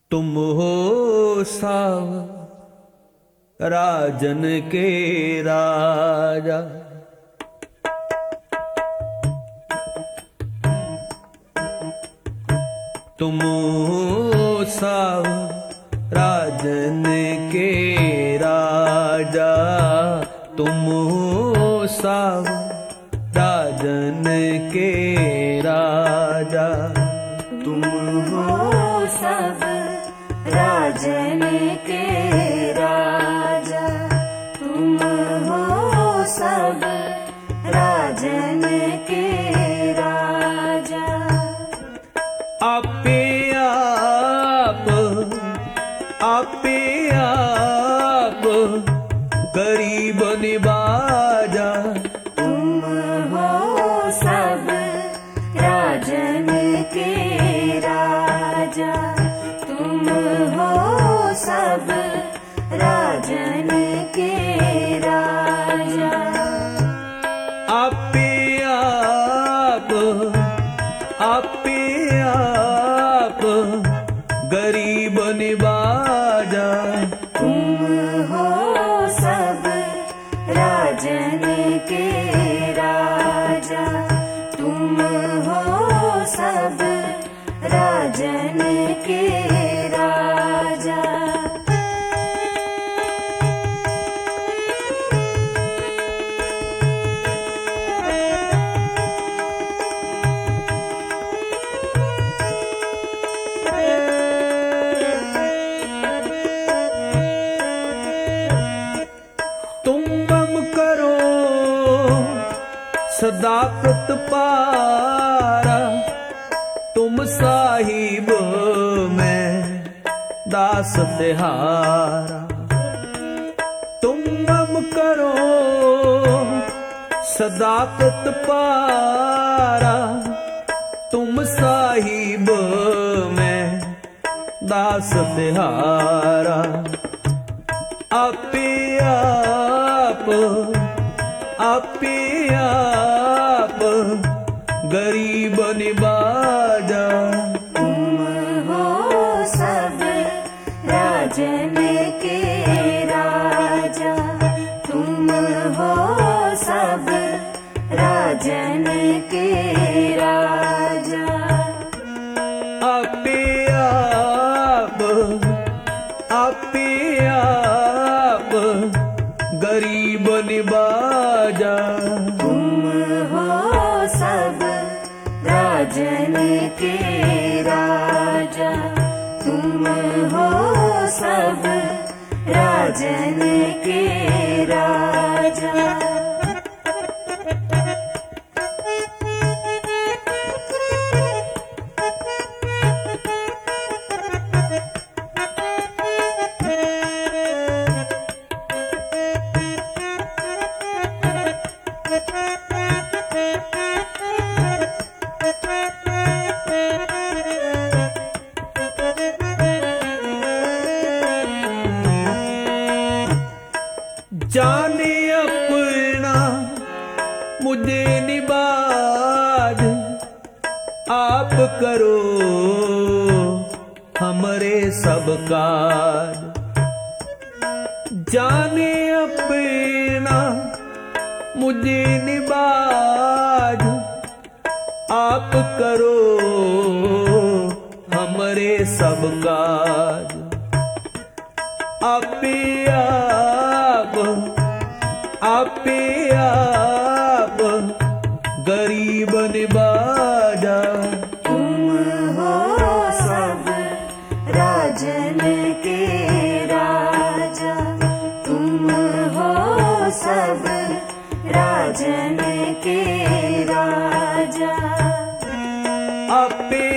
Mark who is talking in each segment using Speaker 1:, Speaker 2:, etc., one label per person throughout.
Speaker 1: तुम हो साव राजन के राजा। तुम हो साव राजन के राजा। तुम हो साव राजन के राजा।
Speaker 2: तुम हो सब राजन के राजा। तुम हो सब राजन के राजा।
Speaker 1: आपे आप गरीब निवाजा।
Speaker 2: तुम हो सब राजन के राजा। तुम हो सब राजन के राजा।
Speaker 1: आपे आप गरीब निवाजा।
Speaker 2: तुम हो सब राजन के राजा। तुम हो सब राजन के राजा।
Speaker 1: तुम मम करो सदाकत पारा। तुम साहिब में दास तिहारा। तुम मम करो सदाकत पारा। तुम साहिब में दास तिहारा। आपे आप गरीब निवाजा।
Speaker 2: तुम हो सब राजन के राजा। तुम हो सब राजन के राजा।
Speaker 1: आपे आप गरीब निवाजा।
Speaker 2: तुम हो सब राजन के राजा। तुम हो सब राजन के राजा।
Speaker 1: जाने अपना मुझे निबाज। आप करो हमरे सब काज। जाने अपना मुझे निबाज। आप करो हमरे सब काज। आपे आप गरीब निवाजा।
Speaker 2: तुम हो सब राजन के राजा। तुम हो सब राजन के राजा।
Speaker 1: आपे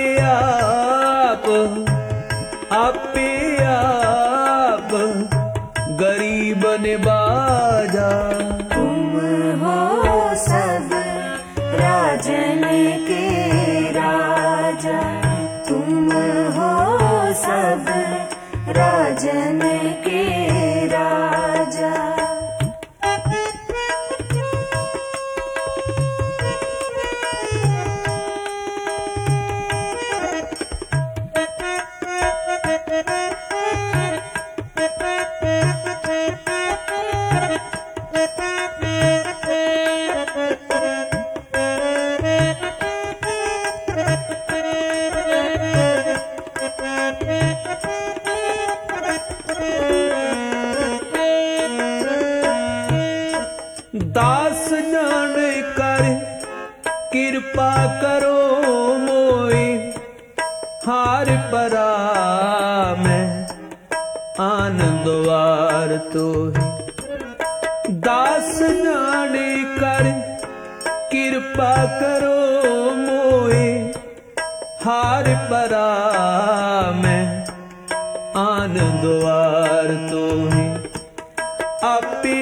Speaker 1: आप गरीब निवाजा।
Speaker 2: तुम हो सब राजन के राजा। तुम हो सब राजन के राजा।
Speaker 1: परा मैं आनंदवार तोहि दास जाने कर कृपा करो मोए हार परा मैं आनंदवार तोहि आपे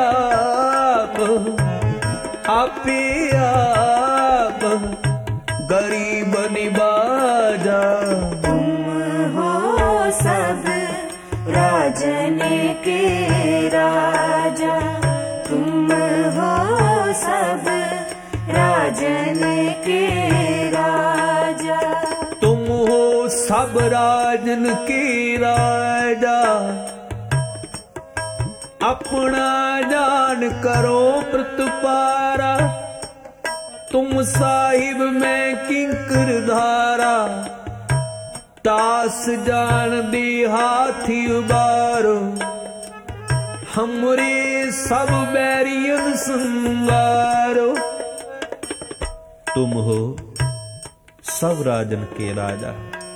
Speaker 1: आप गरीब निवाजा
Speaker 2: तुम हो सब राजन के राजा तुम हो सब राजन के राजा
Speaker 1: तुम हो सब राजन के राजा अपना जान करो प्रतपारा तुम साहिब में किंकर धारा दास जान दी हाथी उबारो हमरे सब बैरियन संवारो तुम हो सब राजन के राजा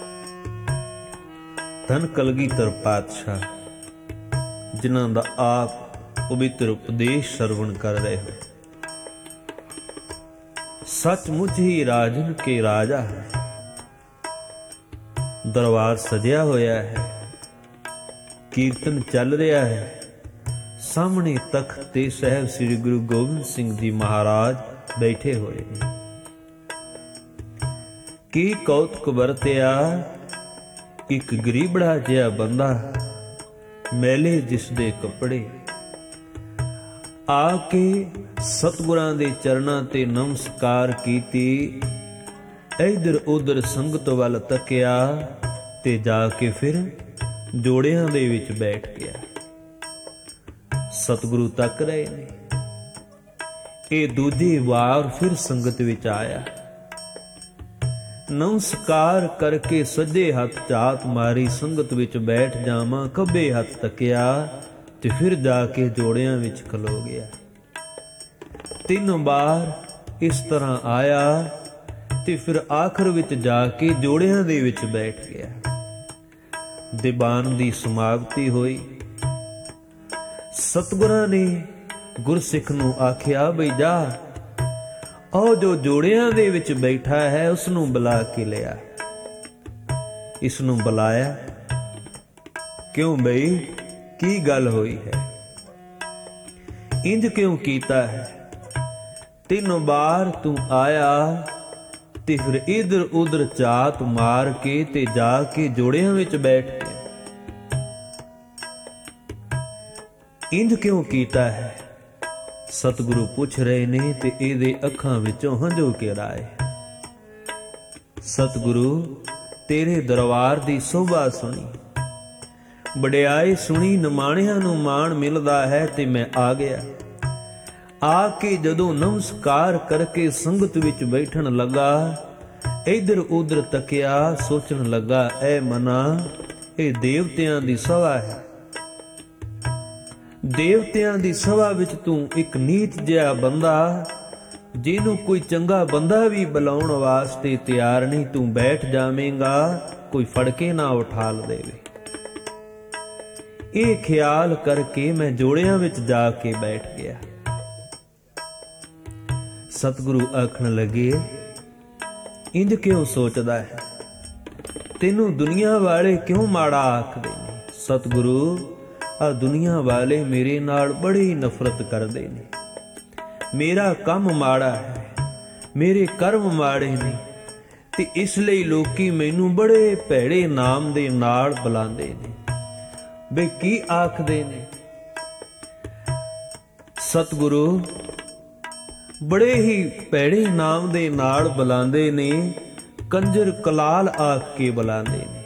Speaker 1: धन कलगीधर पातशाह जिन्हां दा आप पवित्र उपदेश श्रवण कर रहे हो सचमुच ही राजन के राजा है दरबार सजिया होया है कीर्तन चल रहा है सामने तख्त ते साहब श्री गुरु गोबिंद सिंह जी महाराज बैठे हुए हैं की कौतुक वरतिया एक गरीबड़ा जिहा बंदा मैले जिसदे कपड़े आके सतगुरां दे चरणां ते नमस्कार कीती इधर उधर संगत वल तकिया ते जाके फिर जोड़ियां दे विच बैठ गया सतगुरु तक रहे ने ये दूजी वार फिर संगत विच आया नमस्कार करके सज्जे हथ झात मारी संगत विच बैठ जावां खब्बे हथ तकिया ते फिर जाके जोड़ियां विच खलो गया 3 बार इस तरह आया ते फिर आखिर विच जाके जोड़ियां दे विच बैठ गया दीवान दी समाप्ति हुई सतगुरां ने गुरसिख नूं आखिया बई जा और जो जोड़ियां दे विच बैठा है उसनूं बुला के लिया इसनूं बुलाया क्यों बई की गल होई है इंज क्यों कीता है 3 बार तू आया ते फिर इधर उधर चात मार के ते जाके जोड़ियां विच बैठ गया इंज क्यों कीता है सतगुरु पूछ रहे ने ते इहदे अखां विचों हंझू घेर आए सतगुरु तेरे दरबार दी शोभा सुनी वडियाई सुनी निमाणियां नूं माण मिलदा है ते मैं आ गया आके जदों नमस्कार करके संगत विच बैठण लगा इधर उधर तकिया सोचण लगा ऐ मना ये देवतियां दी सभा है देवतियां दी सभा विच तू एक नीच जिहा बंदा जिन्हों कोई चंगा बंदा भी बुलाउण वास्ते तैयार नहीं तू बैठ जावेंगा कोई फड़के ना उठाल देवे ये ख्याल करके मैं जोड़ियां विच जाके बैठ गया सतगुरु आखण लगे इंज क्यों सोचदा है तेनू दुनिया वाले क्यों माड़ा आखदे ने सतगुरु आ दुनिया वाले मेरे नाल बड़ी नफरत करदे ने मेरा कम माड़ा है मेरे कर्म माड़े ने ते इसलिए लोकी मैनू बड़े भैड़े नाम दे नाल बुलांदे ने बे की आखदे ने सतगुरु बड़े ही भैड़े नाम दे नाल बुलांदे ने कंजर कलाल आख के बुलांदे ने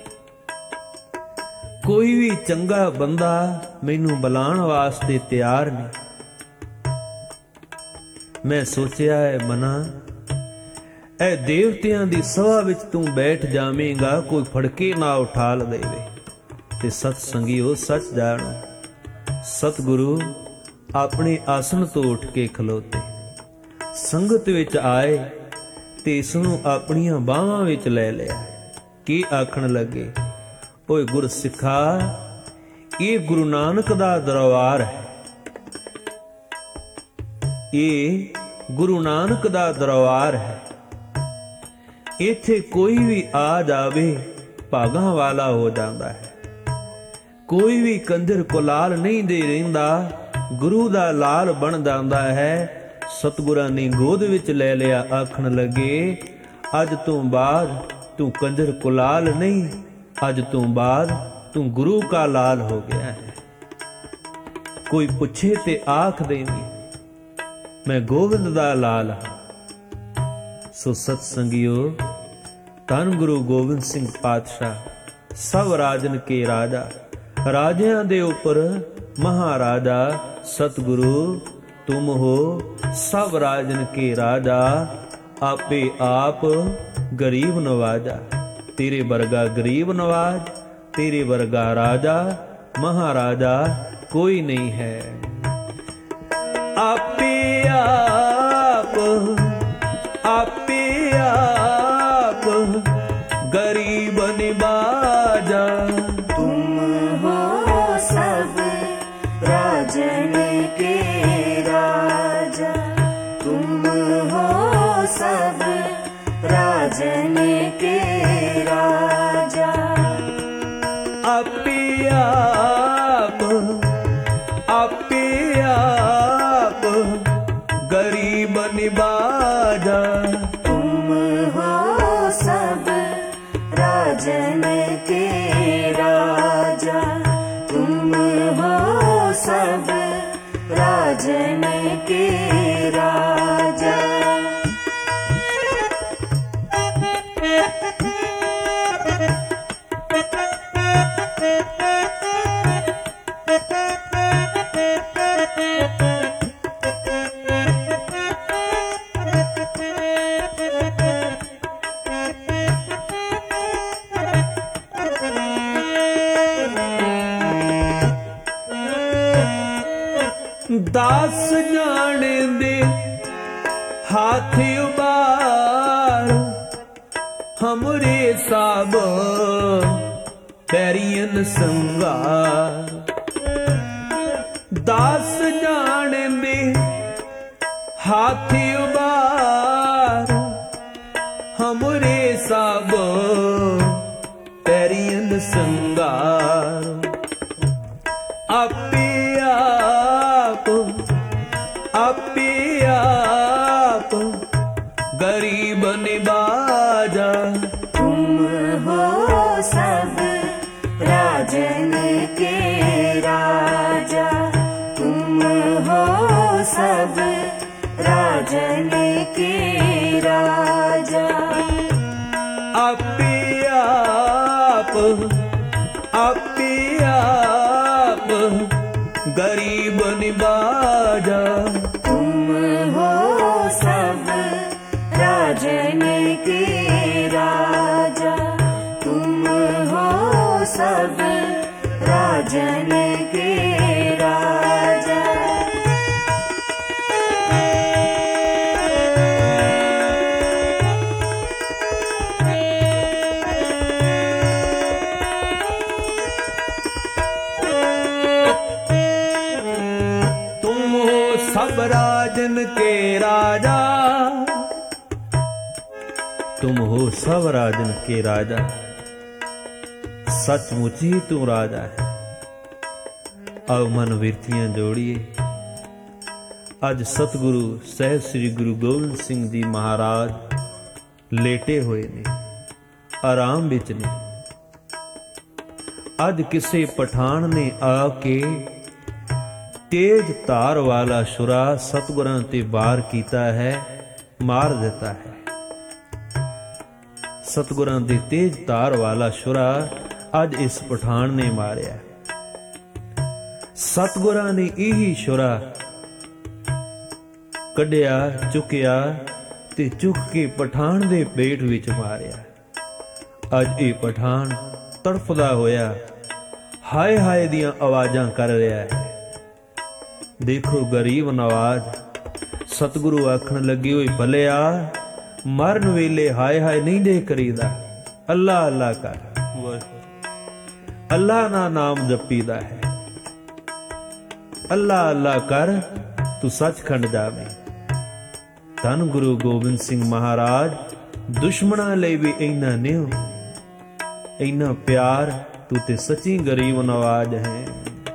Speaker 1: कोई भी चंगा बंदा मैनू बुलाण वास्ते तैयार नहीं मैं सोचिया है मना ए देवतियां दी सभा विच तू बैठ जावेंगा कोई फड़के ना उठाल देवे ते सतसंगियो सच जानो सतगुरु अपने आसन तो उठ के खलोते संगत विच आए ते इसनूं अपणियां बाहां विच लै लिया ਕੀ ਆਖਣ ਲੱਗੇ, ਓਏ ਗੁਰਸਿੱਖਾ, ਇਹ ਗੁਰੂ ਨਾਨਕ ਦਾ ਦਰਬਾਰ ਹੈ। ਇਹ ਗੁਰੂ ਨਾਨਕ ਦਾ ਦਰਬਾਰ ਹੈ। ਇੱਥੇ ਕੋਈ ਵੀ ਆ ਜਾਵੇ ਭਾਗਾਂ ਵਾਲਾ ਹੋ ਜਾਂਦਾ ਹੈ। ਕੋਈ ਵੀ ਕੰਜਰ ਕੁਲਾਲ ਨਹੀਂ ਦੇ ਰਹਿੰਦਾ, ਗੁਰੂ ਦਾ ਲਾਲ ਬਣ ਜਾਂਦਾ ਹੈ। ਸਤਿਗੁਰਾਂ ਨੇ ਗੋਦ ਵਿੱਚ ਲੈ ਲਿਆ, ਆਖਣ ਲੱਗੇ, ਅੱਜ ਤੋਂ ਬਾਅਦ ਤੂੰ ਕੰਜਰ ਕੁਲਾਲ ਨਹੀਂ, ਅੱਜ ਤੋਂ ਬਾਅਦ ਤੂੰ ਗੁਰੂ ਕਾ ਲਾਲ ਹੋ ਗਿਆ ਹੈ। ਕੋਈ ਪੁੱਛੇ ਤੇ ਆਖ ਦੇਵੀਂ, ਮੈਂ ਗੋਬਿੰਦ ਦਾ ਲਾਲ ਹਾਂ। ਸੋ ਸਤ ਸੰਗਿਓ, ਧੰਨ ਗੁਰੂ ਗੋਬਿੰਦ ਸਿੰਘ ਪਾਤਸ਼ਾਹ, ਸਭ ਰਾਜਨ ਕੇ ਰਾਜਾ, ਰਾਜਿਆਂ ਦੇ ਉੱਪਰ ਮਹਾਰਾਜਾ। ਸਤਿਗੁਰੂ ਤੁਮ ਹੋ ਸਭ ਰਾਜਨ ਕੇ ਰਾਜਾ, ਆਪੇ ਆਪ ਗਰੀਬ ਨਵਾਜਾ। तेरे वर्गा गरीब नवाज, तेरे वर्गा राजा महाराजा कोई नहीं है। आपे आप गरीब निवाजा।
Speaker 2: तुम हो सब राजन के राजा, तुम हो सब राजन के राजा।
Speaker 1: आपे आप गरीब निवाजा।
Speaker 2: तुम हो सब राजन के राजा, तुम हो सब राजन के राजा।
Speaker 1: दास जाने दे हाथ उबार, हमरे साब पैरियन संगार। दास जाने दे हाथ उबार, हमरे साब पैरियन संगार। आपे आप गरीब निवाजा।
Speaker 2: तुम हो सब राजन के राजा, तुम हो सब राजन के राजा।
Speaker 1: आपे आप गरीब निवाजा।
Speaker 2: तुम हो सब राजन के राजा, तुम हो सब राजन के राजा।
Speaker 1: सब राजन के राजा, तुम हो सब राजन के राजा। सचमुच ही तू राजा है। अब मन विरतियां जोड़िए। अज सतगुरु सहब श्री गुरु गोबिंद सिंह जी महाराज लेटे हुए ने, आराम विच ने। अज किसे पठान ने आके तेज धार वाला छुरा सतगुरां ते वार कीता है, मार दिता है। सतगुरां दे तेज धार वाला छुरा अज इस पठान ने मारिया। सतगुरां ने यही छुरा कढ़िया, चुकिया ते चुक के पठान दे पेट विच मारिया। अज ये पठान तड़फदा होया हाय हाय दियां आवाजां कर रहा है। देखो गरीब नवाज, सतगुरु आखन लगे, ओए भलिया, मरन वेले हाय हाय नहीं दे करीदा, ਅੱਲਾ ਅੱਲਾ ਕਰ। ਅੱਲਾ ਨਾ ਨਾਮ ਜਪੀਦਾ ਹੈ, ਅੱਲਾ ਅੱਲਾ ਕਰ ਤੂੰ ਸੱਚਖੰਡ ਜਾਵੇਂ। ਧੰਨ ਗੁਰੂ ਗੋਬਿੰਦ ਸਿੰਘ ਮਹਾਰਾਜ ਦੁਸ਼ਮਣਾਂ ਲਈ ਵੀ ਇੰਨਾ ਨਿਉ, ਇੰਨਾ ਪਿਆਰ, ਤੂੰ ਤੇ ਸੱਚੀ ਗਰੀਬ ਨਵਾਜ ਹੈ।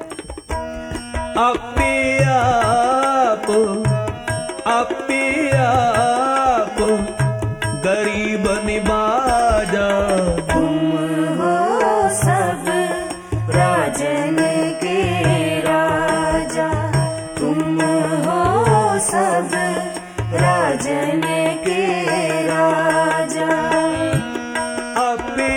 Speaker 1: ਆਪੇ ਆਪ गरीब निवाजा।
Speaker 2: तुम हो सब राजन के राजा, तुम हो सब राजन के राजा।
Speaker 1: आपे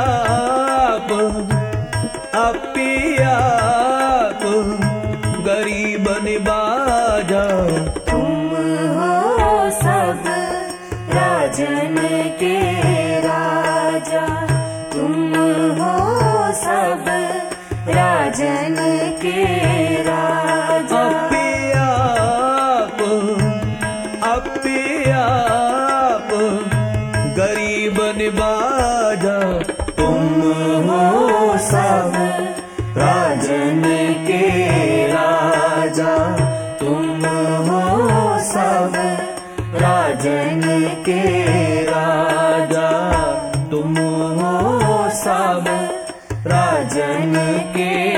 Speaker 1: आप गरीब निवाजा।
Speaker 2: तुम हो सब राजन के राजा, तुम हो सब राजन के राजा।
Speaker 1: आपे आप गरीब निवाजा।
Speaker 2: तुम हो सब राजन के राजा, तुम हो सब राजन के राजा,
Speaker 1: तुम हो
Speaker 2: सब राजन के